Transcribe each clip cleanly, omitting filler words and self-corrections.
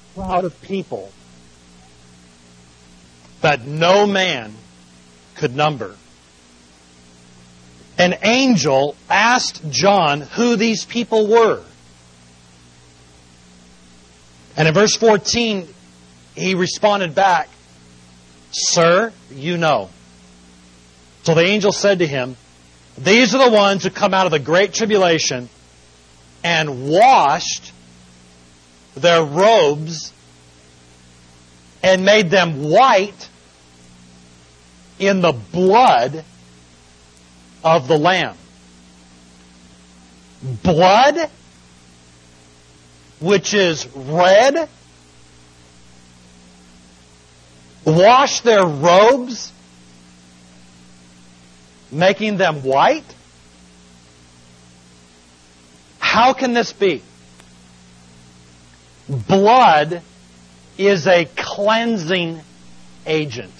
crowd of people that no man could number. An angel asked John who these people were. And in verse 14, he responded back, "Sir, you know." So the angel said to him, "These are the ones who come out of the great tribulation and washed their robes and made them white in the blood of the Lamb." Blood, which is red, wash their robes, making them white? How can this be? Blood is a cleansing agent.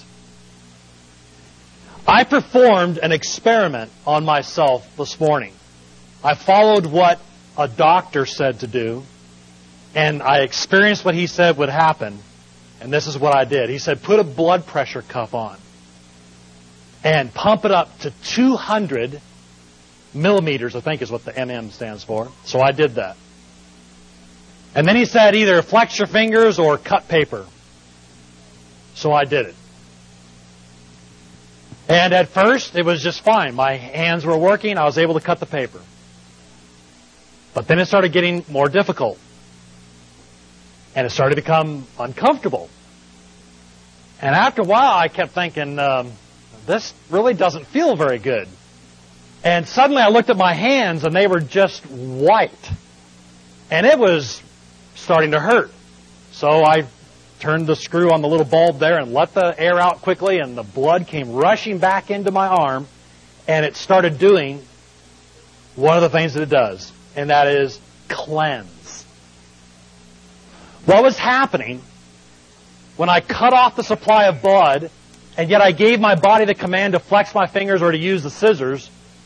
I performed an experiment on myself this morning. I followed what a doctor said to do, and I experienced what he said would happen, and this is what I did. He said, put a blood pressure cuff on and pump it up to 200 millimeters, I think is what the MM stands for. So I did that. And then he said, either flex your fingers or cut paper. So I did it. And at first, it was just fine. My hands were working. I was able to cut the paper. But then it started getting more difficult. And it started to become uncomfortable. And after a while, I kept thinking, this really doesn't feel very good. And suddenly I looked at my hands, and they were just white. And it was starting to hurt. So I turned the screw on the little bulb there and let the air out quickly, and the blood came rushing back into my arm, and it started doing one of the things that it does, and that is cleanse. What was happening when I cut off the supply of blood, and yet I gave my body the command to flex my fingers or to use the scissors?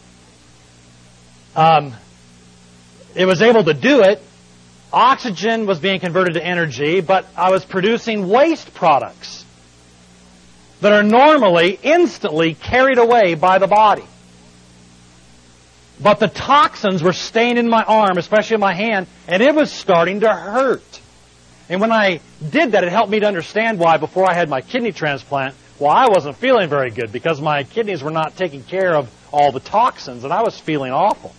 It was able to do it. Oxygen was being converted to energy, but I was producing waste products that are normally instantly carried away by the body. But the toxins were staying in my arm, especially in my hand, and it was starting to hurt. And when I did that, it helped me to understand why, before I had my kidney transplant, I wasn't feeling very good, because my kidneys were not taking care of all the toxins, and I was feeling awful.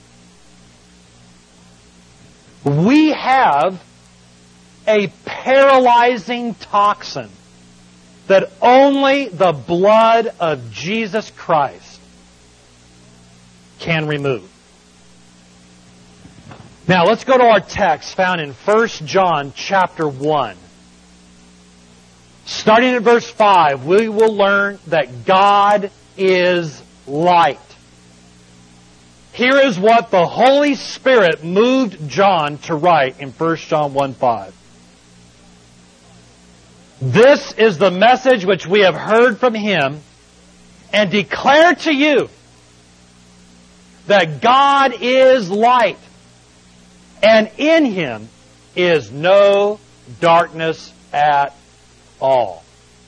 We have a paralyzing toxin that only the blood of Jesus Christ can remove. Now let's go to our text found in 1 John chapter 1. Starting at verse 5, we will learn that God is light. Here is what the Holy Spirit moved John to write in 1 John 1:5. This is the message which we have heard from Him and declare to you, that God is light, and in Him is no darkness at all.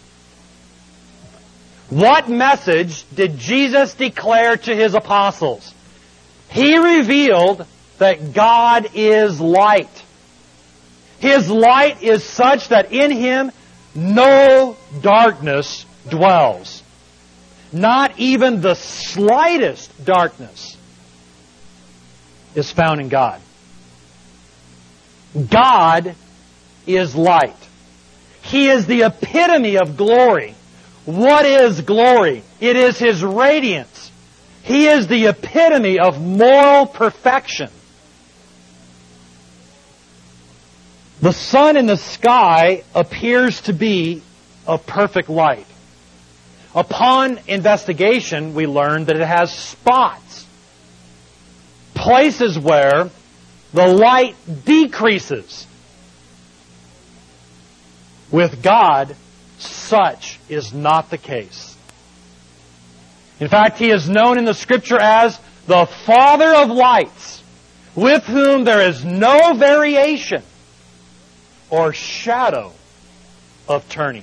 What message did Jesus declare to His apostles? He revealed that God is light. His light is such that in Him no darkness dwells. Not even the slightest darkness is found in God. God is light. He is the epitome of glory. What is glory? It is His radiance. He is the epitome of moral perfection. The sun in the sky appears to be a perfect light. Upon investigation, we learn that it has spots. Places where the light decreases. With God, such is not the case. In fact, He is known in the Scripture as the Father of lights, with whom there is no variation or shadow of turning.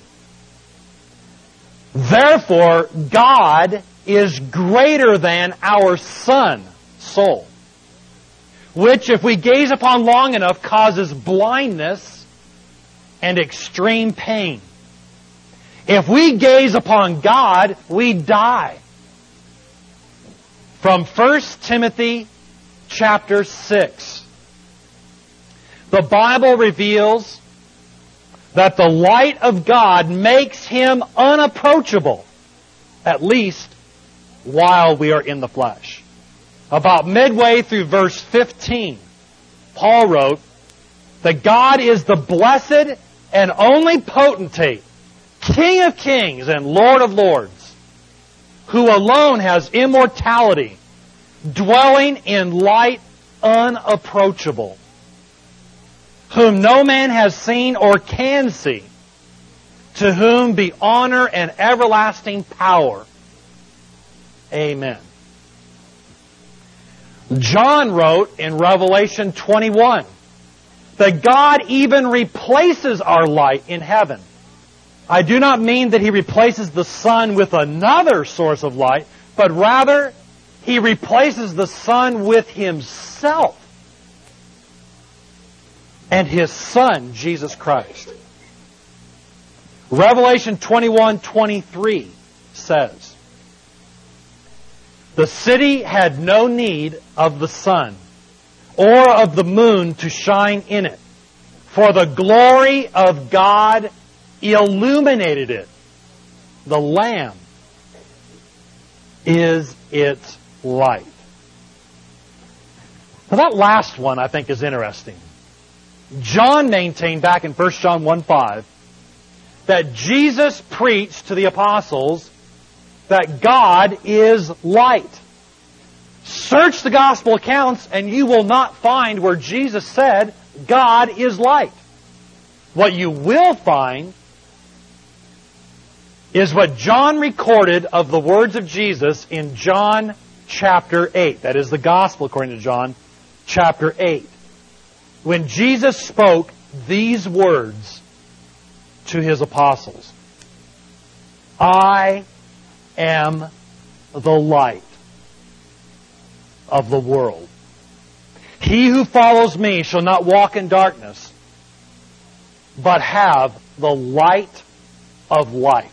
Therefore, God is greater than our sun, soul, which, if we gaze upon long enough, causes blindness and extreme pain. If we gaze upon God, we die. From 1 Timothy chapter 6. The Bible reveals that the light of God makes Him unapproachable, at least while we are in the flesh. About midway through verse 15, Paul wrote that God is the blessed and only potentate, King of kings and Lord of lords, who alone has immortality, dwelling in light unapproachable, whom no man has seen or can see, to whom be honor and everlasting power. Amen. John wrote in Revelation 21 that God even replaces our light in heaven. I do not mean that He replaces the sun with another source of light, but rather He replaces the sun with Himself and His Son, Jesus Christ. Revelation 21:23 says, "The city had no need of the sun or of the moon to shine in it, for the glory of God illuminated it. The Lamb is its light." Now that last one I think is interesting. John maintained back in 1 John 1:5 that Jesus preached to the apostles that God is light. Search the gospel accounts and you will not find where Jesus said God is light. What you will find is what John recorded of the words of Jesus in John chapter 8. That is the gospel according to John chapter 8. When Jesus spoke these words to His apostles, "I am the light of the world. He who follows me shall not walk in darkness, but have the light of life."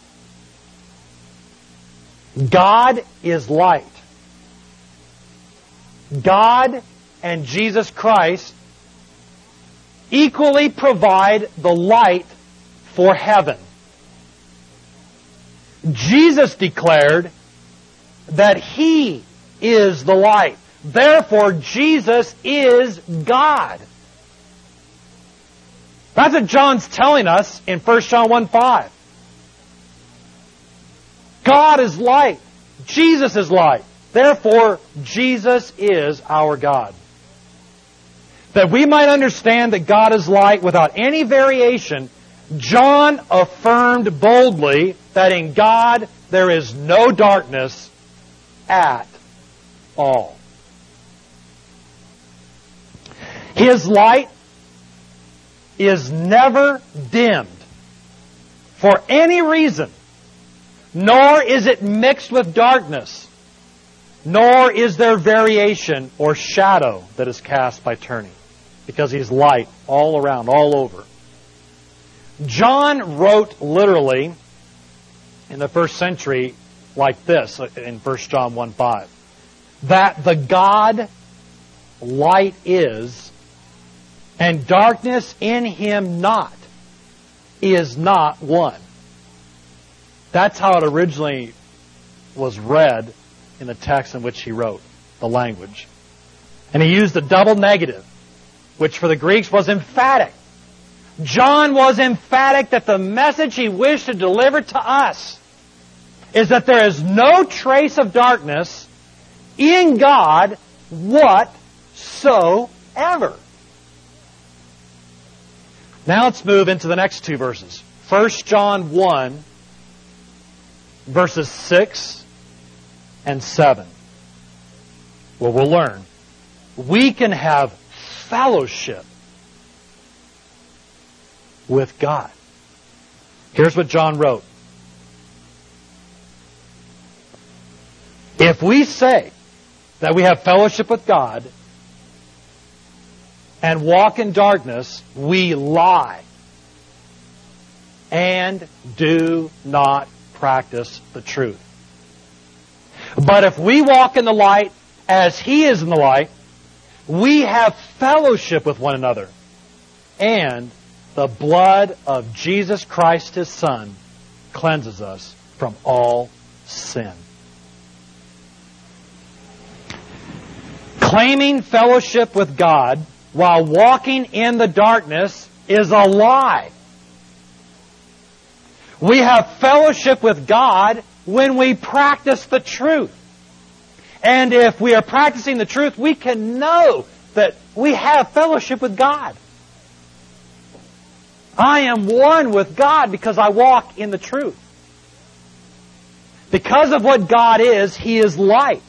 God is light. God and Jesus Christ equally provide the light for heaven. Jesus declared that He is the light. Therefore, Jesus is God. That's what John's telling us in 1 John 1:5. God is light. Jesus is light. Therefore, Jesus is our God. That we might understand that God is light without any variation, John affirmed boldly that in God there is no darkness at all. His light is never dimmed for any reason, nor is it mixed with darkness, nor is there variation or shadow that is cast by turning, because He's light all around, all over. John wrote literally in the first century like this in 1 John 1:5, that the God light is, and darkness in Him not, is not one. That's how it originally was read in the text in which he wrote, the language. And he used a double negative, which for the Greeks was emphatic. John was emphatic that the message he wished to deliver to us is that there is no trace of darkness in God whatsoever. Now let's move into the next two verses. 1 John 1, verses 6 and 7. Where we'll learn we can have fellowship with God. Here's what John wrote. If we say that we have fellowship with God and walk in darkness, we lie and do not practice the truth. But if we walk in the light as He is in the light, we have fellowship with one another. And the blood of Jesus Christ, His Son, cleanses us from all sin. Claiming fellowship with God while walking in the darkness is a lie. We have fellowship with God when we practice the truth. And if we are practicing the truth, we can know that we have fellowship with God. I am one with God because I walk in the truth. Because of what God is, He is light.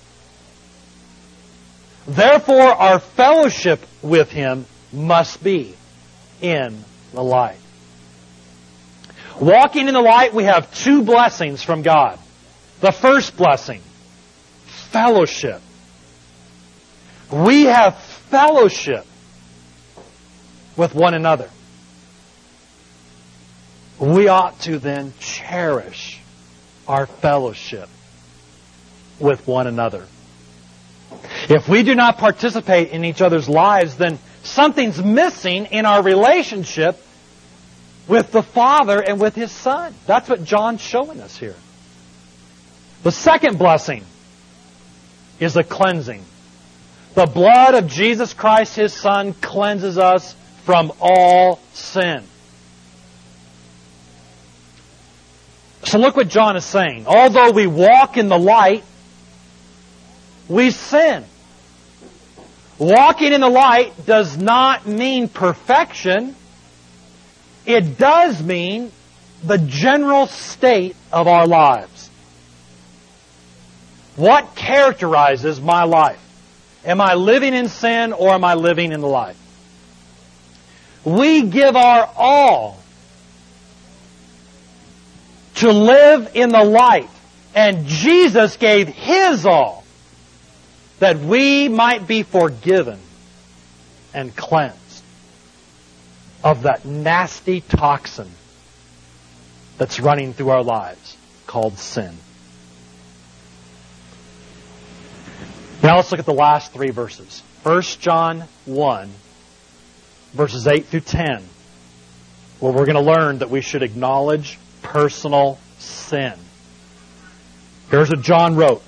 Therefore, our fellowship with Him must be in the light. Walking in the light, we have two blessings from God. The first blessing, fellowship. We have fellowship with one another. We ought to then cherish our fellowship with one another. If we do not participate in each other's lives, then something's missing in our relationship with the Father and with His Son. That's what John's showing us here. The second blessing is a cleansing. The blood of Jesus Christ, His Son, cleanses us from all sin. So look what John is saying. Although we walk in the light, we sin. Walking in the light does not mean perfection. It does mean the general state of our lives. What characterizes my life? Am I living in sin or am I living in the light? We give our all to live in the light. And Jesus gave His all that we might be forgiven and cleansed of that nasty toxin that's running through our lives called sin. Now let's look at the last three verses. 1 John 1, verses 8 through 10, where we're going to learn that we should acknowledge personal sin. Here's what John wrote.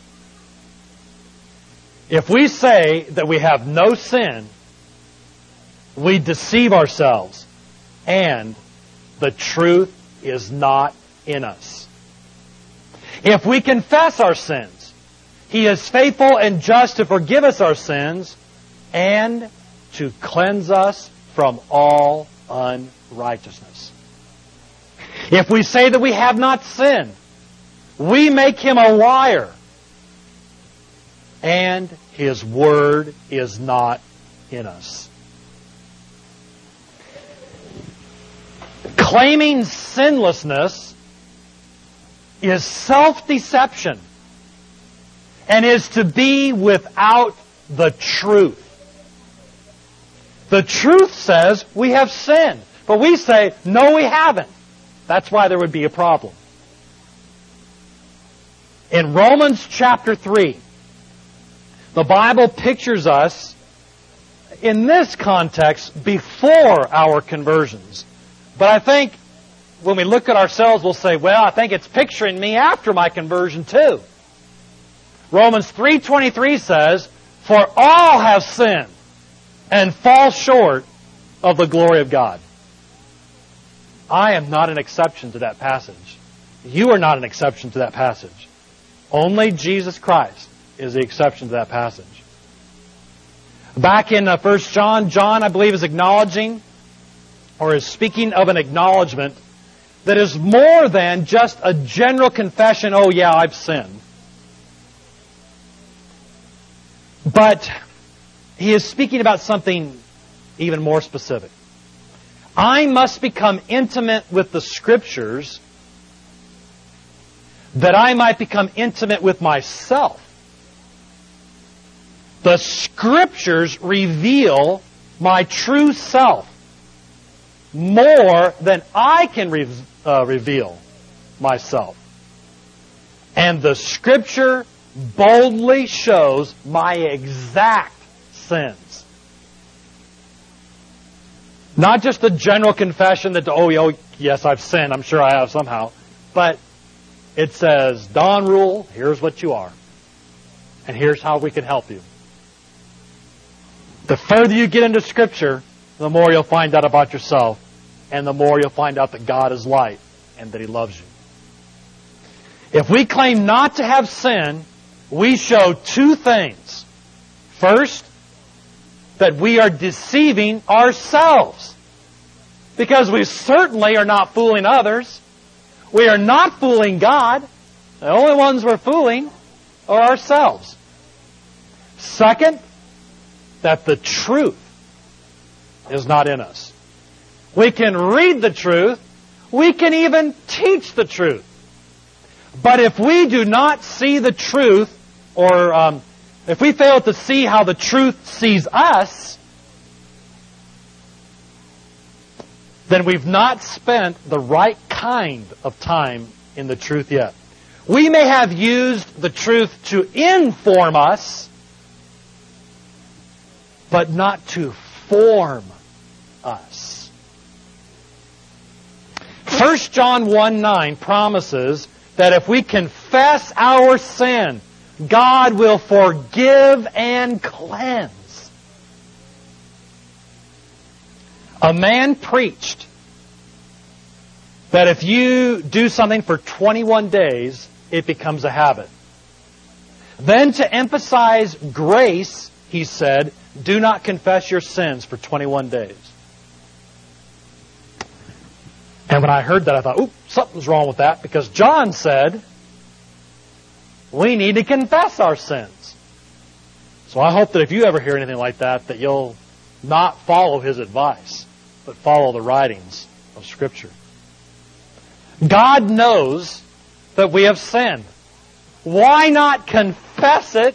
If we say that we have no sin, we deceive ourselves, and the truth is not in us. If we confess our sins, He is faithful and just to forgive us our sins and to cleanse us from all unrighteousness. If we say that we have not sinned, we make Him a liar, and His word is not in us. Claiming sinlessness is self-deception and is to be without the truth. The truth says we have sinned, but we say, no, we haven't. That's why there would be a problem. In Romans chapter 3, the Bible pictures us in this context before our conversions. But I think when we look at ourselves, we'll say, well, I think it's picturing me after my conversion too. Romans 3:23 says, for all have sinned and fall short of the glory of God. I am not an exception to that passage. You are not an exception to that passage. Only Jesus Christ is the exception to that passage. Back in 1 John, John, I believe, is acknowledging or is speaking of an acknowledgement that is more than just a general confession, oh yeah, I've sinned. But he is speaking about something even more specific. I must become intimate with the Scriptures that I might become intimate with myself. The Scriptures reveal my true self more than I can reveal myself. And the Scripture boldly shows my exact sins. Not just the general confession that, oh, yes, I've sinned, I'm sure I have somehow. But it says, Don Rule, here's what you are. And here's how we can help you. The further you get into Scripture, the more you'll find out about yourself. And the more you'll find out that God is light and that He loves you. If we claim not to have sin, we show two things. First, that we are deceiving ourselves. Because we certainly are not fooling others. We are not fooling God. The only ones we're fooling are ourselves. Second, that the truth is not in us. We can read the truth. We can even teach the truth. But if we do not see the truth, or if we fail to see how the truth sees us, then we've not spent the right kind of time in the truth yet. We may have used the truth to inform us, but not to form us. 1 John 1:9 promises that if we confess our sin, God will forgive and cleanse. A man preached that if you do something for 21 days, it becomes a habit. Then to emphasize grace, he said, do not confess your sins for 21 days. And when I heard that, I thought, ooh, something's wrong with that, because John said we need to confess our sins. So I hope that if you ever hear anything like that, that you'll not follow his advice, but follow the writings of Scripture. God knows that we have sinned. Why not confess it,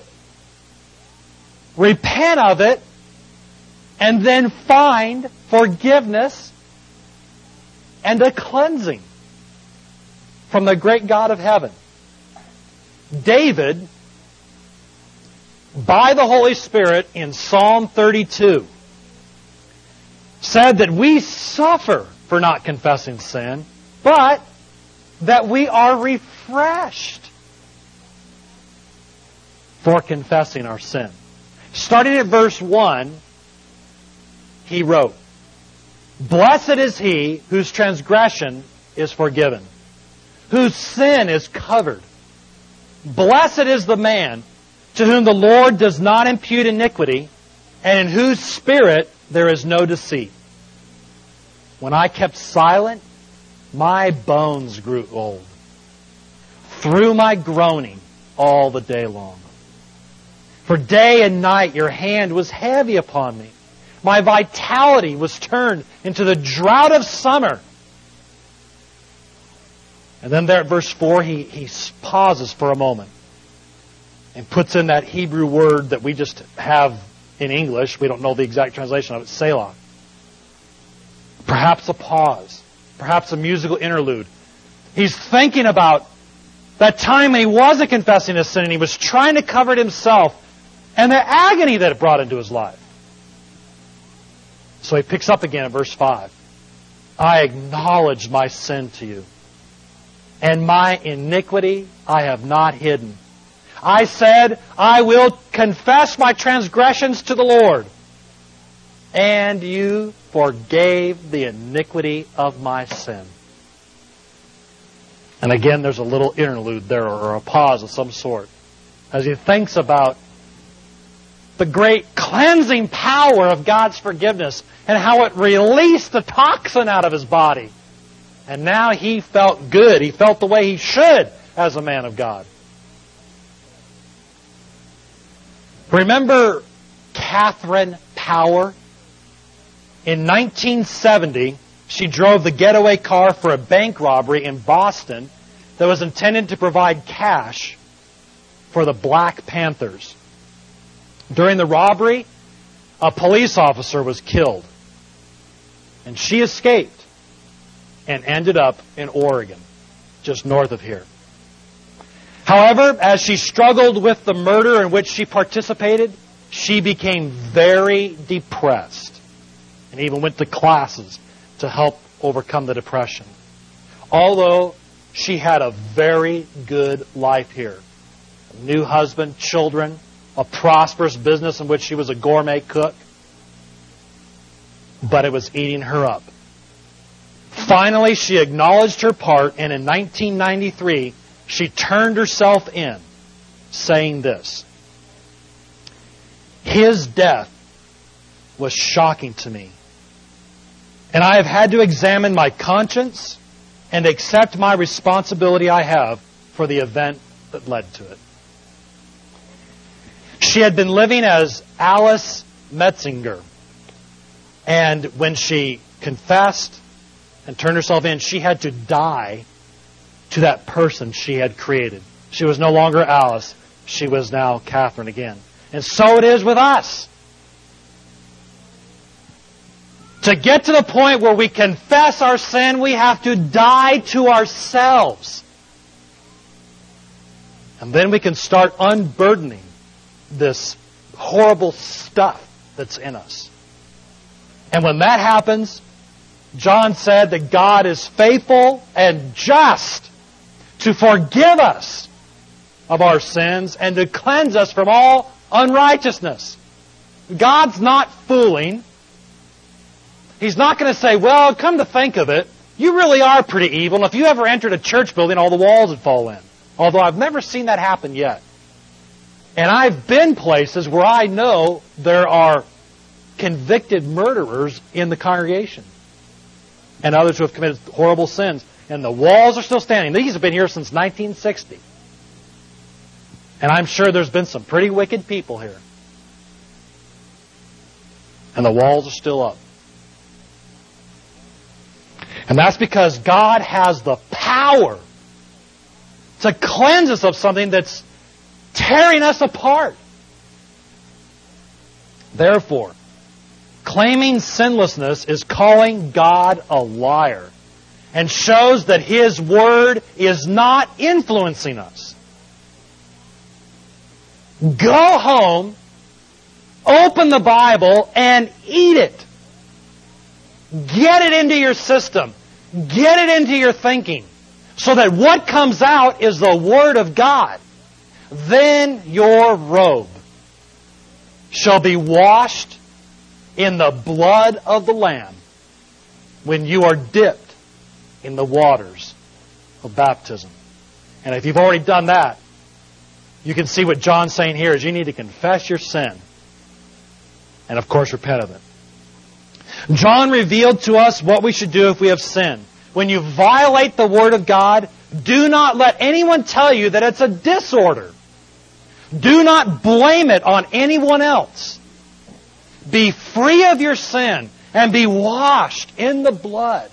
repent of it, and then find forgiveness and a cleansing from the great God of heaven? David, by the Holy Spirit in Psalm 32, said that we suffer for not confessing sin, but that we are refreshed for confessing our sin. Starting at verse 1, he wrote, "Blessed is he whose transgression is forgiven, whose sin is covered. Blessed is the man to whom the Lord does not impute iniquity, and in whose spirit there is no deceit. When I kept silent, my bones grew old through my groaning all the day long. For day and night your hand was heavy upon me. My vitality was turned into the drought of summer." And then there at verse 4, he pauses for a moment and puts in that Hebrew word that we just have in English. We don't know the exact translation of it, Selah. Perhaps a pause. Perhaps a musical interlude. He's thinking about that time when he wasn't confessing his sin and he was trying to cover it himself and the agony that it brought into his life. So he picks up again in verse 5. "I acknowledge my sin to you, and my iniquity I have not hidden. I said, I will confess my transgressions to the Lord, and you forgave the iniquity of my sin." And again, there's a little interlude there, or a pause of some sort, as he thinks about the great cleansing power of God's forgiveness and how it released the toxin out of his body. And now he felt good. He felt the way he should as a man of God. Remember Catherine Power? In 1970, she drove the getaway car for a bank robbery in Boston that was intended to provide cash for the Black Panthers. During the robbery, a police officer was killed, and she escaped and ended up in Oregon, just north of here. However, as she struggled with the murder in which she participated, she became very depressed and even went to classes to help overcome the depression. Although she had a very good life here. A new husband, children, a prosperous business in which she was a gourmet cook. But it was eating her up. Finally, she acknowledged her part, and in 1993, she turned herself in, saying this: "His death was shocking to me, and I have had to examine my conscience and accept my responsibility I have for the event that led to it." She had been living as Alice Metzinger, and when she confessed and turned herself in, she had to die to that person she had created. She was no longer Alice. She was now Catherine again. And so it is with us. To get to the point where we confess our sin, we have to die to ourselves. And then we can start unburdening this horrible stuff that's in us. And when that happens, John said that God is faithful and just to forgive us of our sins and to cleanse us from all unrighteousness. God's not fooling. He's not going to say, well, come to think of it, you really are pretty evil. And if you ever entered a church building, all the walls would fall in. Although I've never seen that happen yet. And I've been places where I know there are convicted murderers in the congregation. And others who have committed horrible sins. And the walls are still standing. These have been here since 1960. And I'm sure there's been some pretty wicked people here. And the walls are still up. And that's because God has the power to cleanse us of something that's tearing us apart. Therefore, claiming sinlessness is calling God a liar and shows that His Word is not influencing us. Go home, open the Bible, and eat it. Get it into your system. Get it into your thinking. So that what comes out is the Word of God. Then your robe shall be washed in the blood of the Lamb when you are dipped in the waters of baptism. And if you've already done that, you can see what John's saying here is you need to confess your sin. And of course repent of it. John revealed to us what we should do if we have sinned. When you violate the Word of God, do not let anyone tell you that it's a disorder. Do not blame it on anyone else. Be free of your sin and be washed in the blood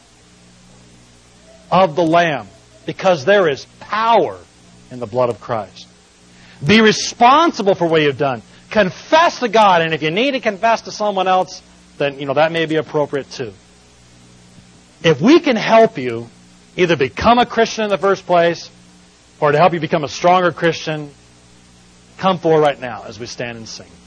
of the Lamb, because there is power in the blood of Christ. Be responsible for what you've done. Confess to God, and if you need to confess to someone else, then that may be appropriate too. If we can help you either become a Christian in the first place or to help you become a stronger Christian, come forward right now as we stand and sing.